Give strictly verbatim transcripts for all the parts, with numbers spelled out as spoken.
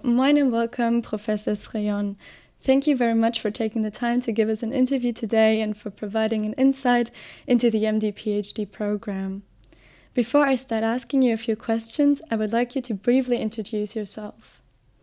Moin and welcome, Professor Schreyon. Thank you very much for taking the time to give us an interview today and for providing an insight into the M D PhD program. Before I start asking you a few questions, I would like you to briefly introduce yourself.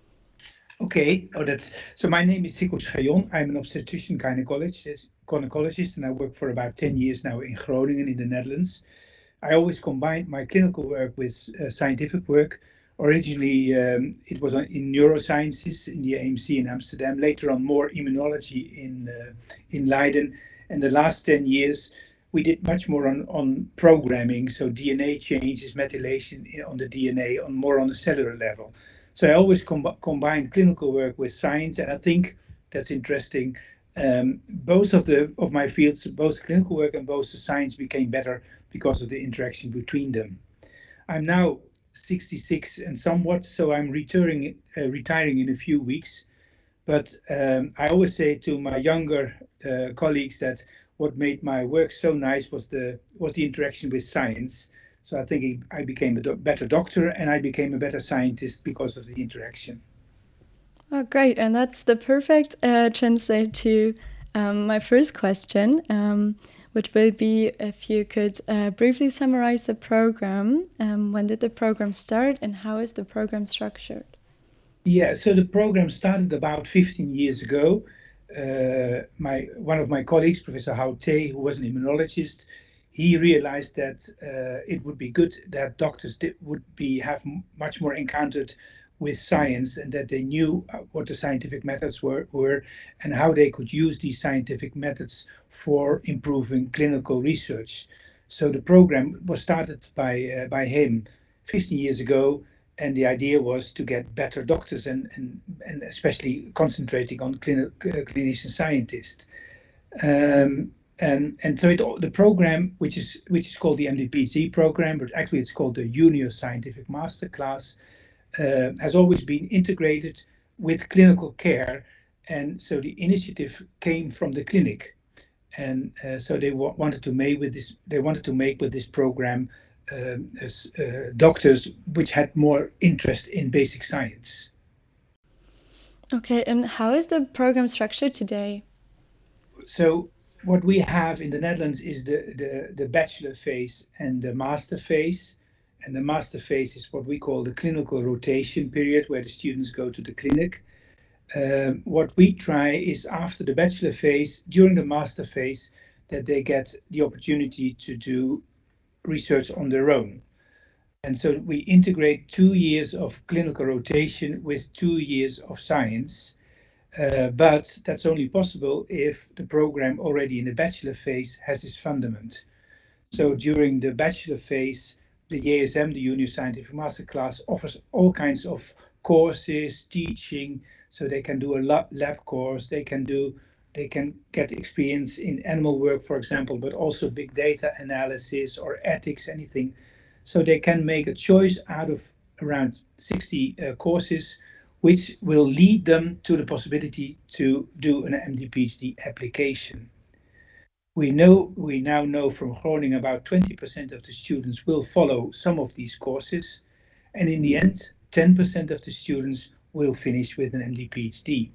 Okay, oh, that's so. My name is Sigurd Schreyon. I'm an obstetrician gynecologist, gynecologist, and I work for about ten years now in Groningen, in the Netherlands. I always combine my clinical work with uh, scientific work. Originally, um, it was in neurosciences in the A M C in Amsterdam. Later on, more immunology in uh, in Leiden. And the last ten years, we did much more on, on programming, so D N A changes, methylation on the D N A, on more on the cellular level. So I always com- combine clinical work with science, and I think that's interesting. Um, both of the of my fields, both clinical work and both the science, became better because of the interaction between them. I'm now sixty-six and somewhat, so I'm retiring, uh, retiring in a few weeks. But um, I always say to my younger uh, colleagues that what made my work so nice was the was the interaction with science. So I think I became a do- better doctor and I became a better scientist because of the interaction. Oh, great. And that's the perfect uh, translate to um, my first question, um, which will be if you could uh, briefly summarize the program. Um, when did the program start and how is the program structured? Yeah, so the program started about fifteen years ago. Uh, my one of my colleagues, Professor Houte, who was an immunologist, he realized that uh, it would be good that doctors did, would be have m- much more encountered with science and that they knew what the scientific methods were, were and how they could use these scientific methods for improving clinical research. So the program was started by uh, by him fifteen years ago, and the idea was to get better doctors and and, and especially concentrating on clini- uh, clinician scientists. Um, and and so it, the program, which is which is called the M D PhD program, but actually it's called the Junior Scientific Masterclass, uh, has always been integrated with clinical care, and so the initiative came from the clinic, and uh, so they wa- wanted to make with this they wanted to make with this program um, as, uh, doctors which had more interest in basic science. Okay, and how is the program structured today? So what we have in the Netherlands is the, the, the bachelor phase and the master phase. And the master phase is what we call the clinical rotation period, where the students go to the clinic. Um, what we try is after the bachelor phase, during the master phase, that they get the opportunity to do research on their own. And so we integrate two years of clinical rotation with two years of science. Uh, but that's only possible if the program already in the bachelor phase has its fundament. So during the bachelor phase, the J S M, the Junior Scientific Masterclass, offers all kinds of courses, teaching, so they can do a lab course, they can do, they can get experience in animal work, for example, but also big data analysis or ethics, anything. So they can make a choice out of around sixty uh, courses, which will lead them to the possibility to do an M D PhD application. We know we now know from Groningen about twenty percent of the students will follow some of these courses, and in the end, ten percent of the students will finish with an M D PhD.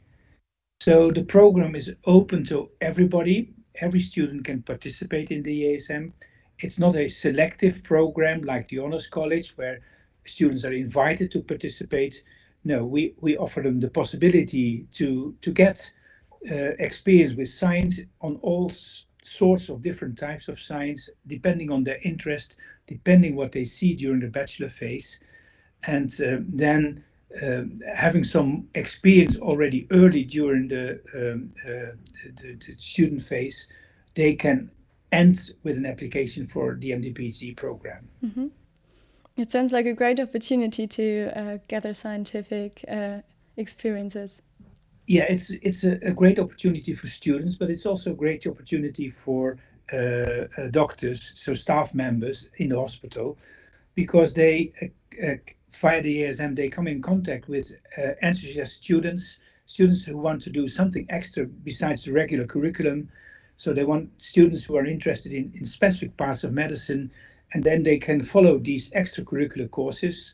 So the program is open to everybody. Every student can participate in the A S M. It's not a selective program like the Honors College where students are invited to participate. No, we, we offer them the possibility to, to get uh, experience with science on all s- sorts of different types of science, depending on their interest, depending what they see during the bachelor phase. And uh, then uh, having some experience already early during the, um, uh, the, the student phase, they can end with an application for the M D PhD program. Mm-hmm. It sounds like a great opportunity to uh, gather scientific uh, experiences. Yeah, it's it's a, a great opportunity for students, but it's also a great opportunity for uh, uh, doctors, so staff members in the hospital, because they, uh, uh, via the A S M, they come in contact with uh, enthusiast students, students who want to do something extra besides the regular curriculum. So they want students who are interested in, in specific parts of medicine, and then they can follow these extracurricular courses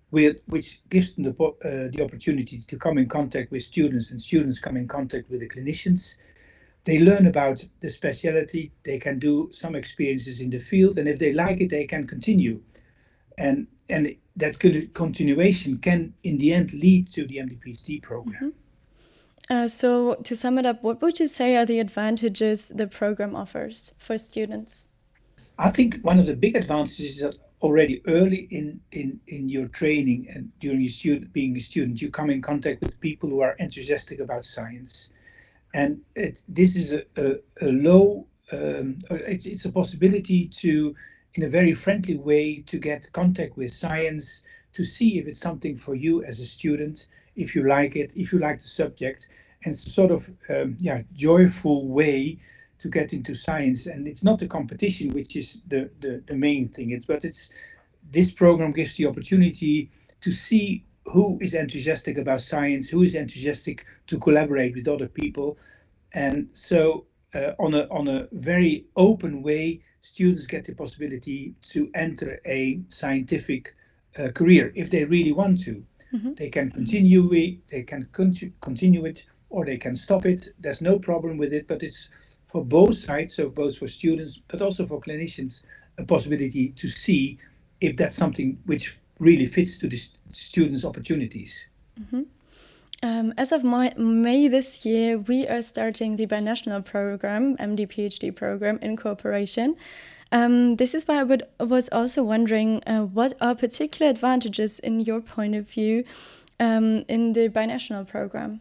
with, which gives them the, uh, the opportunity to come in contact with students, and students come in contact with the clinicians. They learn about the specialty, they can do some experiences in the field, and if they like it, they can continue. And, and that good continuation can, in the end, lead to the M D PhD program. Mm-hmm. Uh, so to sum it up, what would you say are the advantages the program offers for students? I think one of the big advantages is that already early in, in, in your training and during your student, being a student, you come in contact with people who are enthusiastic about science. And it, this is a, a, a low, um, it's, it's a possibility to, in a very friendly way, to get contact with science, to see if it's something for you as a student, if you like it, if you like the subject. And it's a sort of um, yeah, joyful way to get into science. And it's not the competition, which is the, the, the main thing. It's, but it's, this program gives the opportunity to see who is enthusiastic about science, who is enthusiastic to collaborate with other people. And so uh, on, a, on a very open way, students get the possibility to enter a scientific uh, career if they really want to. Mm-hmm. They can continue it, they can con- continue it, or they can stop it. There's no problem with it, but it's for both sides, so both for students, but also for clinicians, a possibility to see if that's something which really fits to the st- students' opportunities. Mm-hmm. Um, as of my, May this year, we are starting the binational program, M D PhD program, in cooperation. Um, this is why I would, was also wondering uh, what are particular advantages in your point of view um, in the binational program?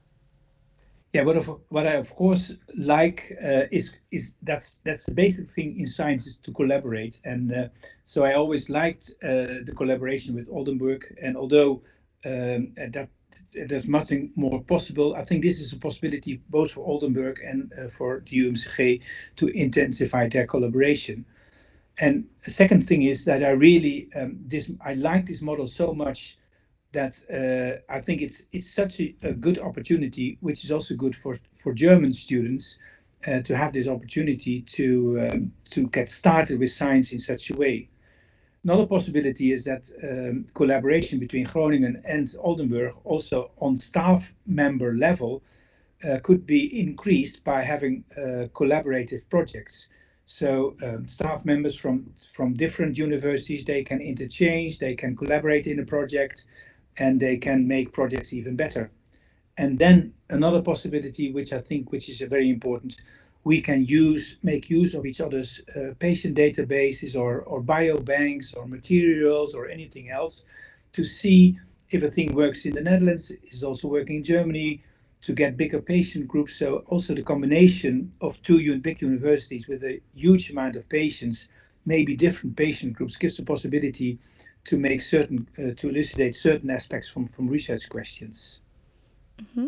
Yeah, what, of, what I of course like uh, is is that's that's the basic thing in science, is to collaborate, and uh, so I always liked uh, the collaboration with Oldenburg. And although um, that there's nothing more possible, I think this is a possibility both for Oldenburg and uh, for the U M C G to intensify their collaboration. And the second thing is that I really um, this I like this model so much that uh, I think it's it's such a, a good opportunity, which is also good for, for German students uh, to have this opportunity to um, to get started with science in such a way. Another possibility is that um, collaboration between Groningen and Oldenburg, also on staff member level, uh, could be increased by having uh, collaborative projects. So um, staff members from, from different universities, they can interchange, they can collaborate in a project, and they can make projects even better. And then another possibility, which I think which is very important, we can use make use of each other's uh, patient databases or, or biobanks or materials or anything else to see if a thing works in the Netherlands, is also working in Germany, to get bigger patient groups. So also the combination of two big universities with a huge amount of patients, maybe different patient groups, gives the possibility to make certain, uh, to elucidate certain aspects from, from research questions. Mm-hmm.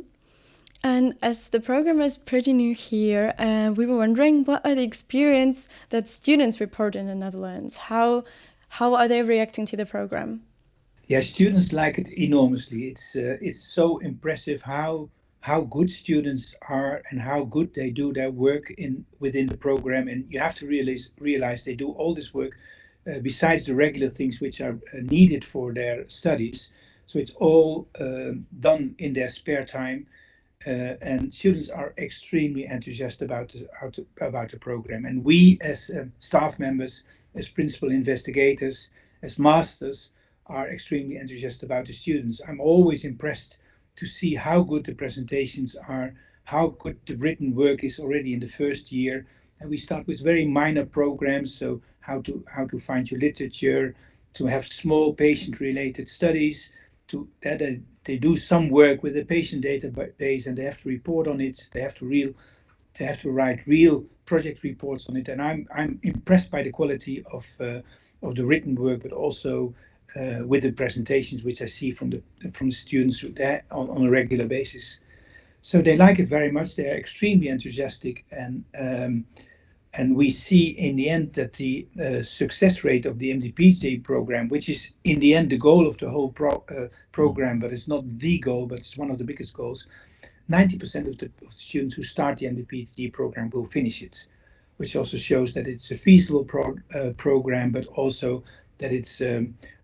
And as the program is pretty new here, uh, we were wondering, what are the experience that students report in the Netherlands? How how are they reacting to the program? Yeah, students like it enormously. It's uh, it's so impressive how how good students are and how good they do their work in within the program. And you have to realize realize they do all this work uh, besides the regular things which are uh, needed for their studies. So it's all uh, done in their spare time. Uh, and students are extremely enthusiastic about the, how to, about the program. And we as uh, staff members, as principal investigators, as masters, are extremely enthusiastic about the students. I'm always impressed to see how good the presentations are, how good the written work is already in the first year. And we start with very minor programs, so how to how to find your literature, to have small patient-related studies, to that uh, they do some work with the patient database and they have to report on it. They have to real, they have to write real project reports on it. And I'm I'm impressed by the quality of uh, of the written work, but also uh, with the presentations which I see from the from the students there on, on a regular basis. So they like it very much. They are extremely enthusiastic, and um, and we see in the end that the uh, success rate of the M D PhD program, which is in the end the goal of the whole pro, uh, program, but it's not the goal, but it's one of the biggest goals, ninety percent of the, of the students who start the M D PhD program will finish it, which also shows that it's a feasible pro, uh, program, but also that it's um,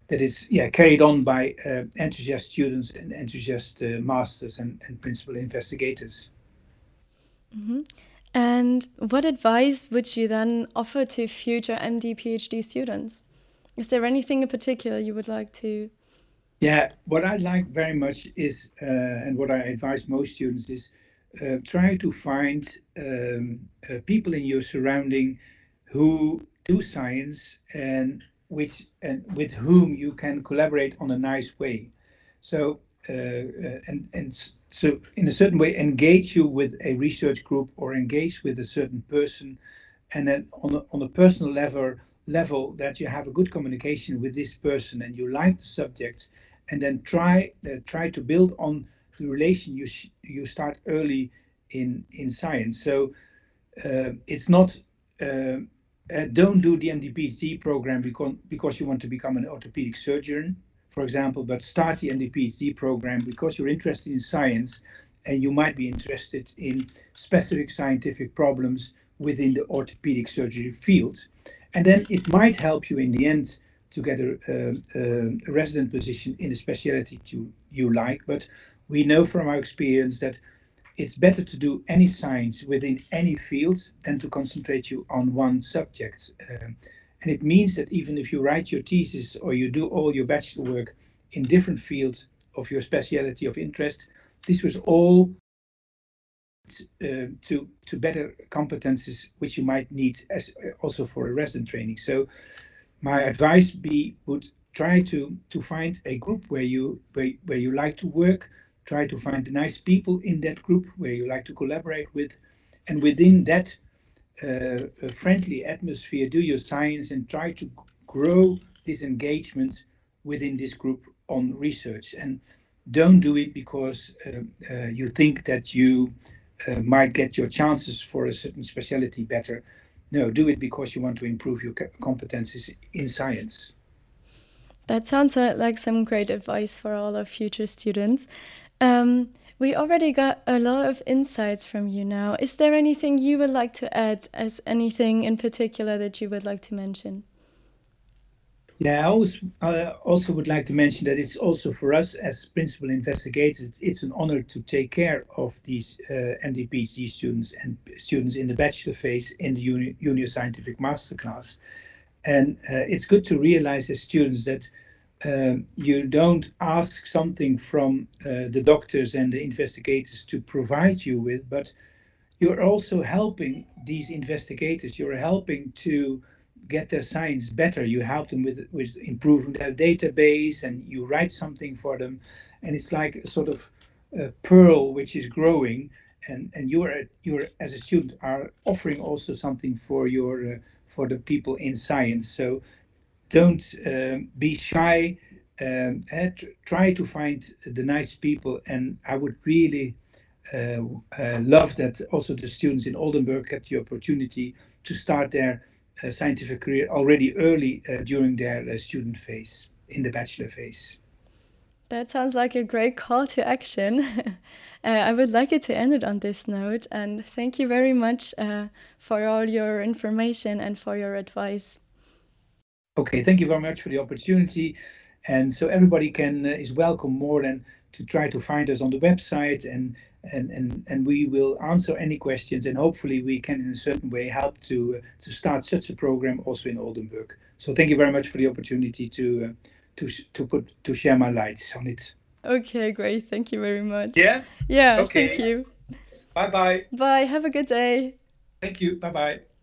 that it's yeah carried on by uh, enthusiast students and enthusiast uh, masters and, and principal investigators. Mm-hmm. And what advice would you then offer to future M D PhD students? Is there anything in particular you would like to? Yeah, what I like very much is, uh, and what I advise most students is, uh, try to find um, uh, people in your surrounding who do science and which and with whom you can collaborate on a nice way. So uh, uh, and and so in a certain way engage you with a research group or engage with a certain person, and then on a, on a personal level level that you have a good communication with this person and you like the subject, and then try uh, try to build on the relation you sh- you start early in in science. So uh, it's not uh, uh, don't do the M D PhD program because because you want to become an orthopedic surgeon, for example, but start the M D PhD program because you're interested in science and you might be interested in specific scientific problems within the orthopedic surgery field. And then it might help you in the end to get a, a, a resident position in the specialty to, you like. But we know from our experience that it's better to do any science within any field than to concentrate you on one subject. Um, and it means that even if you write your thesis or you do all your bachelor work in different fields of your specialty of interest, this was all uh, to to better competences which you might need as uh, also for a resident training. So my advice be would try to to find a group where you where, where you like to work. Try to find the nice people in that group where you like to collaborate with, and within that uh, friendly atmosphere, do your science and try to grow this engagement within this group on research. And don't do it because uh, uh, you think that you uh, might get your chances for a certain specialty better. No, do it because you want to improve your competences in science. That sounds like some great advice for all our future students. Um, we already got a lot of insights from you now. Is there anything you would like to add, as anything in particular that you would like to mention? Yeah, I always, uh, also would like to mention that it's also for us as principal investigators, it's an honor to take care of these uh, M D PhD students and students in the bachelor phase in the uni- junior scientific masterclass. And uh, it's good to realize as students that um, you don't ask something from uh, the doctors and the investigators to provide you with, but you're also helping these investigators. You're helping to get their science better. You help them with with improving their database, and you write something for them, and it's like a sort of a pearl which is growing. And and you're you're as a student are offering also something for your uh, for the people in science. So don't um, be shy. Um, uh, tr- try to find the nice people, and I would really uh, uh, love that also the students in Oldenburg get the opportunity to start their uh, scientific career already early uh, during their uh, student phase, in the bachelor phase. That sounds like a great call to action. uh, I would like it to end it on this note, and thank you very much uh, for all your information and for your advice. Okay, thank you very much for the opportunity. And so everybody can uh, is welcome more than to try to find us on the website, and and and, and we will answer any questions, and hopefully we can in a certain way help to uh, to start such a program also in Oldenburg. So thank you very much for the opportunity to uh, to to put to share my lights on it. Okay, great. Thank you very much. Yeah? Yeah, Okay. thank you. Bye bye. Bye. Have a good day. Thank you. Bye bye.